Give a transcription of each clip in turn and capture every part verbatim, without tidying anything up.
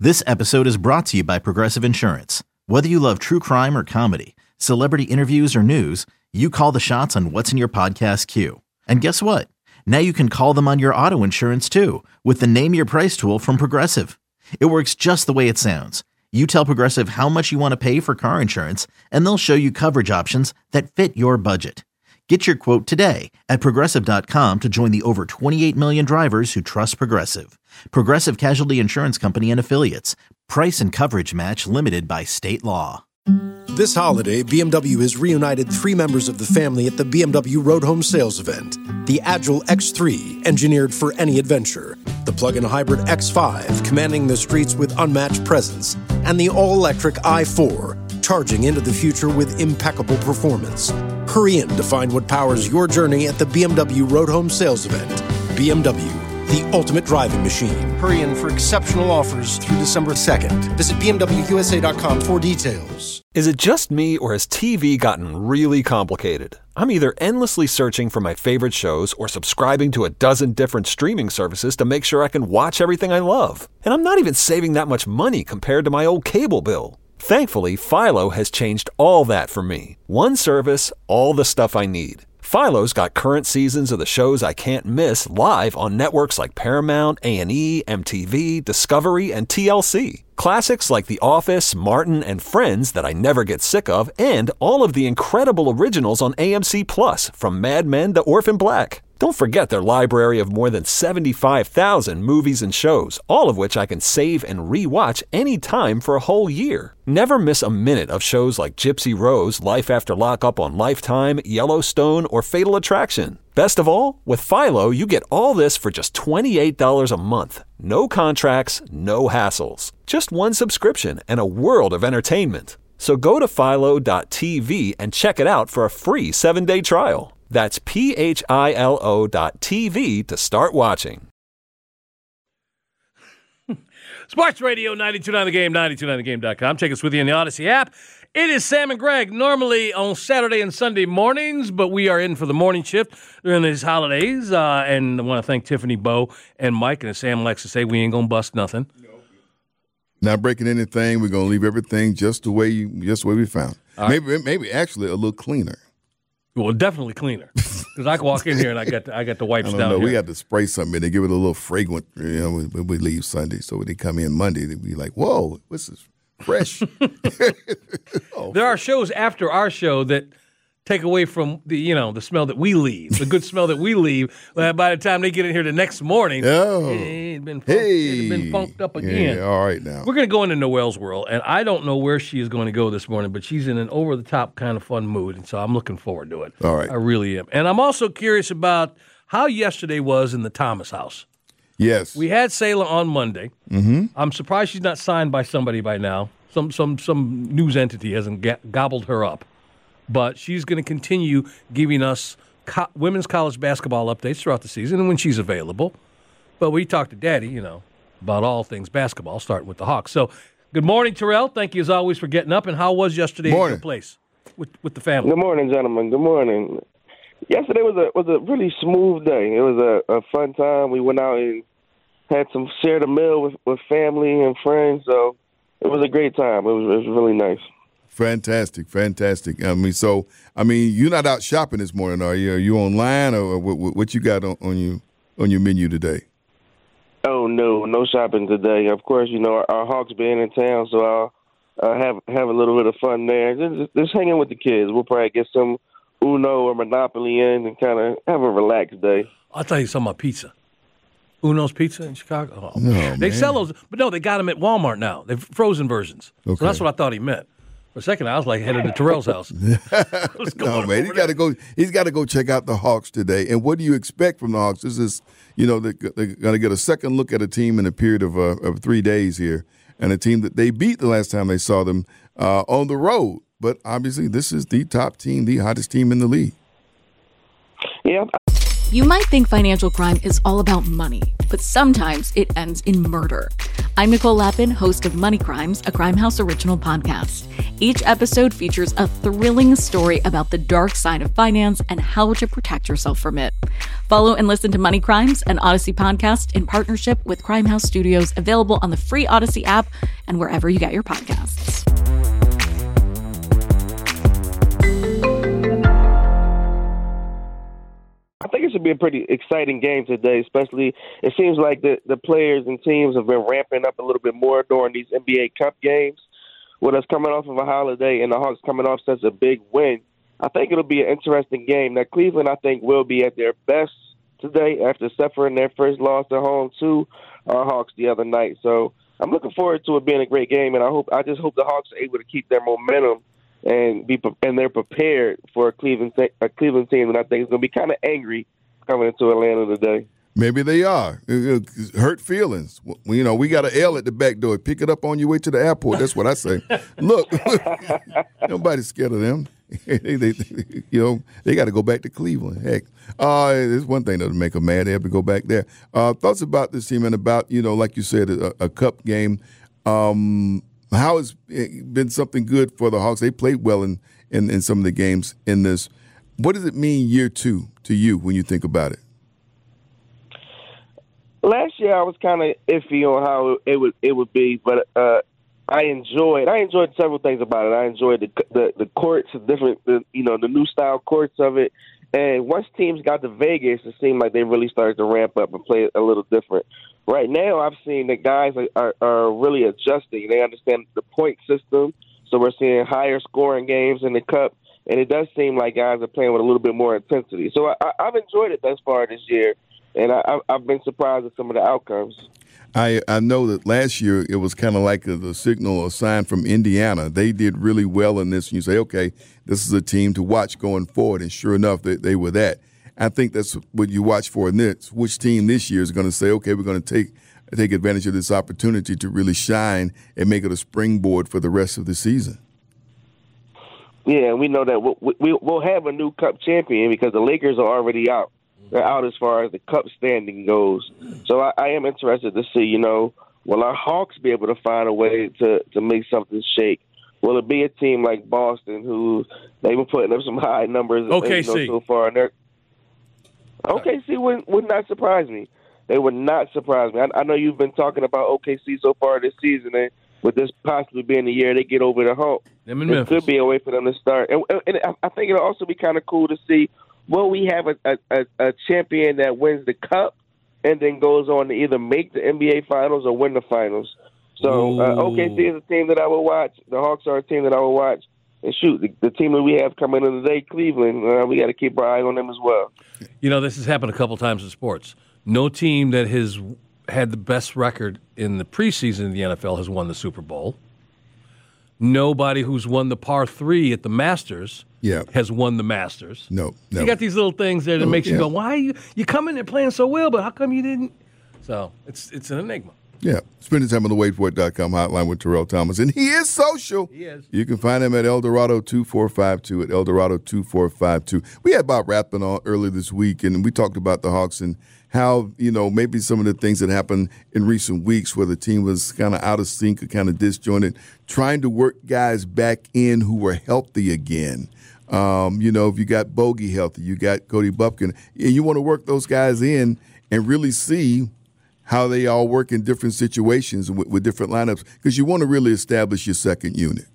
This episode is brought to you by Progressive Insurance. Whether you love true crime or comedy, celebrity interviews or news, you call the shots on what's in your podcast queue. And guess what? Now you can call them on your auto insurance too with the Name Your Price tool from Progressive. It works just the way it sounds. You tell Progressive how much you want to pay for car insurance, and they'll show you coverage options that fit your budget. Get your quote today at Progressive dot com to join the over twenty-eight million drivers who trust Progressive. Progressive Casualty Insurance Company and Affiliates. Price and coverage match limited by state law. This holiday, B M W has reunited three members of the family at the B M W Road Home Sales event. The Agile X three, engineered for any adventure. The plug-in hybrid X five, commanding the streets with unmatched presence. And the all-electric i four, charging into the future with impeccable performance. Hurry in to find what powers your journey at the B M W Road Home Sales event. B M W, the ultimate driving machine. Hurry in for exceptional offers through December second. Visit B M W U S A dot com for details. Is it just me, or has T V gotten really complicated? I'm either endlessly searching for my favorite shows or subscribing to a dozen different streaming services to make sure I can watch everything I love. And I'm not even saving that much money compared to my old cable bill. Thankfully, Philo has changed all that for me. One service, all the stuff I need. Philo's got current seasons of the shows I can't miss live on networks like Paramount, A and E, M T V, Discovery, and T L C. Classics like The Office, Martin, and Friends that I never get sick of, and all of the incredible originals on A M C Plus, from Mad Men to Orphan Black. Don't forget their library of more than seventy-five thousand movies and shows, all of which I can save and re-watch anytime for a whole year. Never miss a minute of shows like Gypsy Rose, Life After Lockup on Lifetime, Yellowstone, or Fatal Attraction. Best of all, with Philo, you get all this for just twenty-eight dollars a month. No contracts, no hassles. Just one subscription and a world of entertainment. So go to philo dot t v and check it out for a free seven-day trial. That's P H I L O dot T V to start watching. Sports Radio ninety-two point nine The Game, ninety-two point nine the game dot com. Check us with you in the Odyssey app. It is Sam and Greg, normally on Saturday and Sunday mornings, but we are in for the morning shift during these holidays. Uh, and I want to thank Tiffany, Bo, and Mike. And as Sam likes to say, we ain't going to bust nothing. Not breaking anything. We're going to leave everything just the way you, just the way we found. Right. Maybe, maybe actually a little cleaner. Well, definitely cleaner, because I can walk in here and I got the, I got the wipes I don't down know. here. We got to spray something in there, give it a little fragrant. You know, when we leave Sunday, so when they come in Monday, they be like, "Whoa, this is fresh." oh, there are shows after our show that take away from the you know the smell that we leave, the good smell that we leave. Uh, by the time they get in here the next morning, oh, it had been funked, hey, it had been funked up again. Yeah, all right now. We're going to go into Noelle's world, and I don't know where she is going to go this morning, but she's in an over-the-top kind of fun mood, and so I'm looking forward to it. All right. I really am. And I'm also curious about how yesterday was in the Thomas house. Yes. We had Sayla on Monday. Mm-hmm. I'm surprised she's not signed by somebody by now. Some some some news entity hasn't ga- gobbled her up. But she's going to continue giving us co- women's college basketball updates throughout the season and when she's available. But we talked to Daddy, you know, about all things basketball, starting with the Hawks. So, good morning, Terrell. Thank you, as always, for getting up. And how was yesterday at your place with, with the family? Good morning, gentlemen. Good morning. Yesterday was a was a really smooth day. It was a, a fun time. We went out and had some shared a meal with, with family and friends. So, it was a great time. It was, it was really nice. Fantastic, fantastic. I mean, so I mean, you're not out shopping this morning, are you? Are you online, or what, what you got on, on you on your menu today? Oh no, no shopping today. Of course, you know our, our Hawks being in town, so I'll uh, have have a little bit of fun there. Just, just hanging with the kids. We'll probably get some Uno or Monopoly in and kind of have a relaxed day. I'll tell you something about pizza. Uno's Pizza in Chicago. Oh, no, they man. sell those, but no, they got them at Walmart now. They've frozen versions. Okay. So that's what I thought he meant. For a second, I was like headed to Terrell's house. No, man, he's got to go. He's got to go check out the Hawks today. And what do you expect from the Hawks? This is, you know, they're, they're going to get a second look at a team in a period of uh, of three days here, and a team that they beat the last time they saw them uh, on the road. But obviously, this is the top team, the hottest team in the league. Yeah. You might think financial crime is all about money, but sometimes it ends in murder. I'm Nicole Lappin, host of Money Crimes, a Crime House original podcast. Each episode features a thrilling story about the dark side of finance and how to protect yourself from it. Follow and listen to Money Crimes, an Odyssey podcast in partnership with Crime House Studios, available on the free Odyssey app and wherever you get your podcasts. I think it should be a pretty exciting game today, especially it seems like the, the players and teams have been ramping up a little bit more during these N B A Cup games. With us coming off of a holiday and the Hawks coming off such a big win, I think it'll be an interesting game. Now, Cleveland, I think, will be at their best today after suffering their first loss at home to our Hawks the other night. So I'm looking forward to it being a great game, and I hope I just hope the Hawks are able to keep their momentum and be and they're prepared for a Cleveland a Cleveland team that I think is going to be kind of angry coming into Atlanta today. Maybe they are. Hurt feelings. You know, we got an L at the back door. Pick it up on your way to the airport. That's what I say. Look, nobody's scared of them. they, they, you know, they got to go back to Cleveland. Heck, uh, there's one thing that'll make them mad. They have to go back there. Uh, thoughts about this team and about, you know, like you said, a, a cup game. Um, how has it been something good for the Hawks? They played well in, in, in some of the games in this. What does it mean year two to you when you think about it? Last year, I was kind of iffy on how it would it would be, but uh, I enjoyed I enjoyed several things about it. I enjoyed the the, the courts, the different, the, you know, the new style courts of it. And once teams got to Vegas, it seemed like they really started to ramp up and play a little different. Right now, I've seen that guys are, are, are really adjusting. They understand the point system, so we're seeing higher scoring games in the Cup, and it does seem like guys are playing with a little bit more intensity. So I, I've enjoyed it thus far this year. And I, I've been surprised at some of the outcomes. I, I know that last year it was kind of like a, the signal or sign from Indiana. They did really well in this. And you say, okay, this is a team to watch going forward. And sure enough, they, they were that. I think that's what you watch for in this. Which team this year is going to say, okay, we're going to take take advantage of this opportunity to really shine and make it a springboard for the rest of the season. Yeah, and we know that we'll, we, we'll have a new Cup champion because the Lakers are already out. They're out as far as the Cup standing goes. So I, I am interested to see, you know, will our Hawks be able to find a way to, to make something shake? Will it be a team like Boston who they've been putting up some high numbers O K C. You know, so far? And they're, O K C would, would not surprise me. They would not surprise me. I, I know you've been talking about O K C so far this season, and with this possibly being the year they get over the hump, it could be a way for them to start. And, and I think it'll also be kind of cool to see, will we have a, a, a champion that wins the Cup and then goes on to either make the N B A Finals or win the Finals? So uh, O K C is a team that I will watch. The Hawks are a team that I will watch. And shoot, the, the team that we have coming in today, Cleveland, uh, we got to keep our eye on them as well. You know, this has happened a couple times in sports. No team that has had the best record in the preseason in the N F L has won the Super Bowl. Nobody who's won the par three at the Masters yeah. has won the Masters. No, no. You got these little things there that oh, makes yeah. you go, why are you you come in there playing so well, but how come you didn't? So it's it's an enigma. Yeah. Spending time on the wait for it dot com hotline with Terrell Thomas. And he is social. He is. You can find him at Eldorado two four five two, at Eldorado two four five two. We had Bob Rathbun on earlier this week, and we talked about the Hawks and how, you know, maybe some of the things that happened in recent weeks where the team was kind of out of sync or kind of disjointed, trying to work guys back in who were healthy again. Um, you know, if you got Bogey healthy, you got Cody Bupkin, and you want to work those guys in and really see how they all work in different situations with, with different lineups, because you want to really establish your second unit.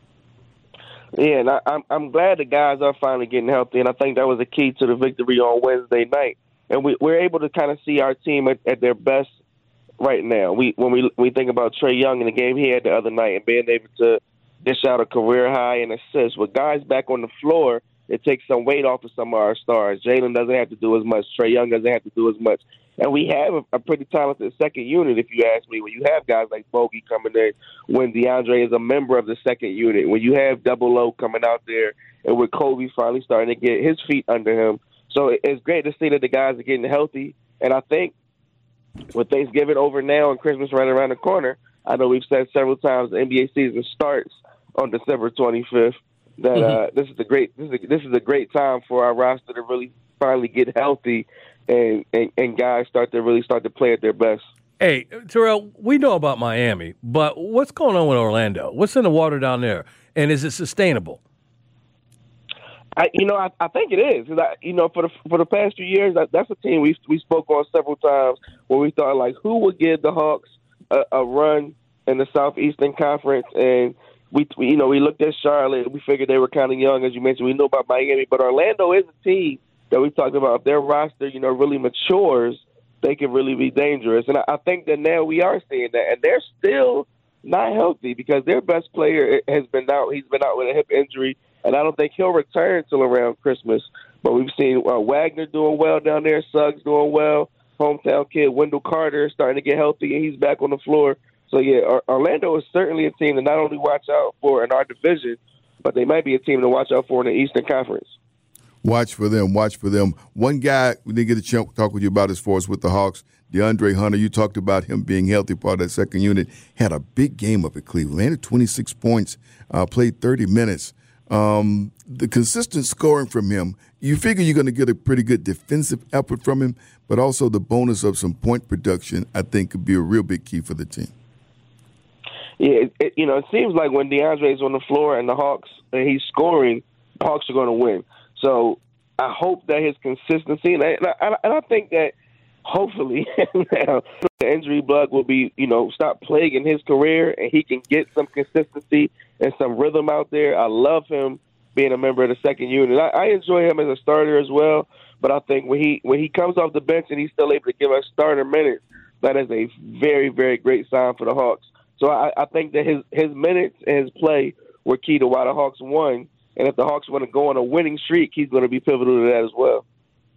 Yeah, and I, I'm I'm glad the guys are finally getting healthy, and I think that was the key to the victory on Wednesday night. And we, we're able to kind of see our team at, at their best right now. We when we we think about Trae Young in the game he had the other night and being able to dish out a career high in assists. With guys back on the floor, it takes some weight off of some of our stars. Jalen doesn't have to do as much. Trae Young doesn't have to do as much. And we have a, a pretty talented second unit, if you ask me. When you have guys like Bogey coming in, when DeAndre is a member of the second unit, when you have Double O coming out there, and with Kobe finally starting to get his feet under him. So it's great to see that the guys are getting healthy. And I think with Thanksgiving over now and Christmas right around the corner, I know we've said several times the N B A season starts on December twenty-fifth. That mm-hmm. uh, this is the great this is a, this is a great time for our roster to really finally get healthy and, and, and guys start to really start to play at their best. Hey, Terrell, we know about Miami, but what's going on with Orlando? What's in the water down there, and is it sustainable? I, you know, I, I think it is. I, you know, for the for the past few years, that, that's a team we we spoke on several times where we thought like, who would give the Hawks a, a run in the Southeastern Conference, and we, we you know we looked at Charlotte. We figured they were kind of young, as you mentioned. We know about Miami, but Orlando is a team that we talked about. If their roster, you know, really matures, they can really be dangerous. And I, I think that now we are seeing that, and they're still not healthy because their best player has been out. He's been out with a hip injury. And I don't think he'll return till around Christmas. But we've seen uh, Wagner doing well down there, Suggs doing well, hometown kid Wendell Carter starting to get healthy, and he's back on the floor. So, yeah, Orlando is certainly a team to not only watch out for in our division, but they might be a team to watch out for in the Eastern Conference. Watch for them. Watch for them. One guy we didn't get a chance to talk with you about as far as with the Hawks, DeAndre Hunter. You talked about him being healthy, part of that second unit. Had a big game up at Cleveland. Landed twenty-six points, uh, played thirty minutes. Um, the consistent scoring from him, you figure you're going to get a pretty good defensive effort from him, but also the bonus of some point production, I think, could be a real big key for the team. Yeah, it, it, you know, it seems like when DeAndre's on the floor and the Hawks, and he's scoring, the Hawks are going to win. So I hope that his consistency, and I, and I, and I think that hopefully now the injury bug will be, you know, stop plaguing his career, and he can get some consistency and some rhythm out there. I love him being a member of the second unit. I, I enjoy him as a starter as well, but I think when he when he comes off the bench and he's still able to give us starter minutes, that is a very, very great sign for the Hawks. So I, I think that his, his minutes and his play were key to why the Hawks won, and if the Hawks want to go on a winning streak, he's going to be pivotal to that as well.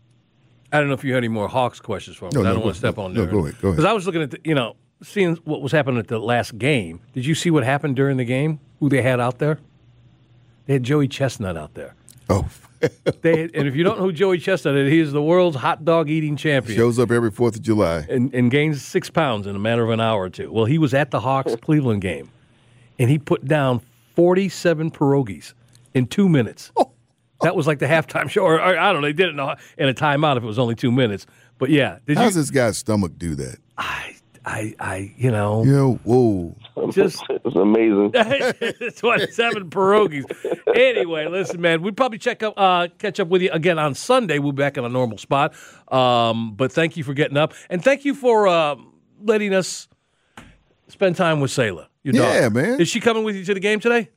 I don't know if you had any more Hawks questions for me. No, I no, don't go, want to step no, on no, there. go ahead, go ahead. Because I was looking at, the, you know, seeing what was happening at the last game. Did you see what happened during the game? Who they had out there? They had Joey Chestnut out there. Oh. they had, and if you don't know who Joey Chestnut is, he is the world's hot dog eating champion. Shows up every fourth of July. And, and gains six pounds in a matter of an hour or two. Well, he was at the Hawks-Cleveland game, and he put down forty-seven pierogies in two minutes. Oh. That was like the halftime show. Or, or I don't know. They did it in a, in a timeout if it was only two minutes. But, yeah. Did How you, does this guy's stomach do that? I, I, I, you know. You know, whoa. Just it's amazing. twenty-seven pierogies. Anyway, listen, man, we'll probably check up, uh, catch up with you again on Sunday. We'll be back in a normal spot. Um, but thank you for getting up. And thank you for uh, letting us spend time with Selah, your Yeah, daughter. man. Is she coming with you to the game today?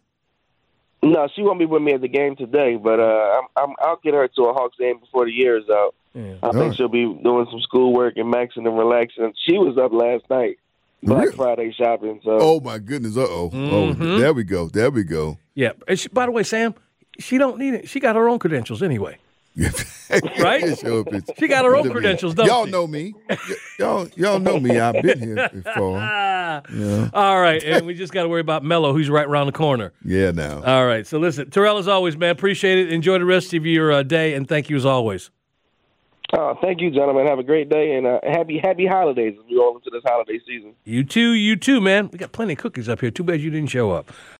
No, she won't be with me at the game today, but uh, I'm, I'm, I'll get her to a Hawks game before the year is out. Yeah. I think right. she'll be doing some schoolwork and maxing and relaxing. She was up last night, Black Really? Friday shopping. So. Oh, my goodness. Uh-oh. Mm-hmm. Oh, there we go. There we go. Yeah. And she, by the way, Sam, she don't need it. She got her own credentials anyway. Right? Show up it's- She got her own credentials, don't Y'all she? know me. Y- y'all, y'all know me. I've been here before. Yeah, All right. And we just got to worry about Mello, who's right around the corner. yeah now. All right. So listen, Terrell, as always, man, appreciate it. Enjoy the rest of your uh, day, and thank you as always. Uh, thank you, gentlemen. Have a great day, and uh, happy happy holidays as we roll into this holiday season. You too, you too, man. We got plenty of cookies up here. Too bad you didn't show up.